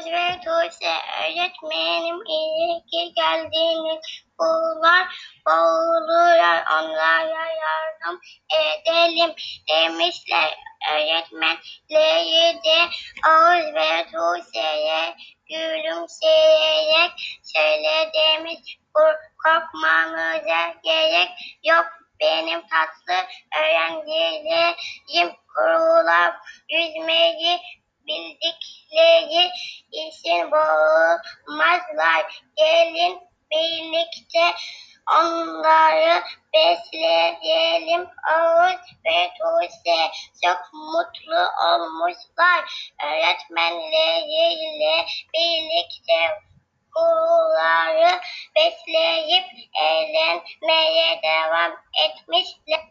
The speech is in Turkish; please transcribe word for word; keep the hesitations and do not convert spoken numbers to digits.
Oğuz ve Tuğçe öğretmenim, iyi ki geldiniz. Bunlar boğuluyor, onlara yardım edelim demişler öğretmenleri de. Oğuz ve Tuğçe'ye gülümseyerek şöyle demiş: korkmanıza gerek yok benim tatlı öğrencilerim. Kurular yüzmeyi bildikleri için boğulmazlar. Gelin birlikte onları besleyelim. Oğuz ve Tuğçe çok mutlu olmuşlar. Öğretmenleriyle birlikte kuruları besleyip eğlenmeye devam etmişler.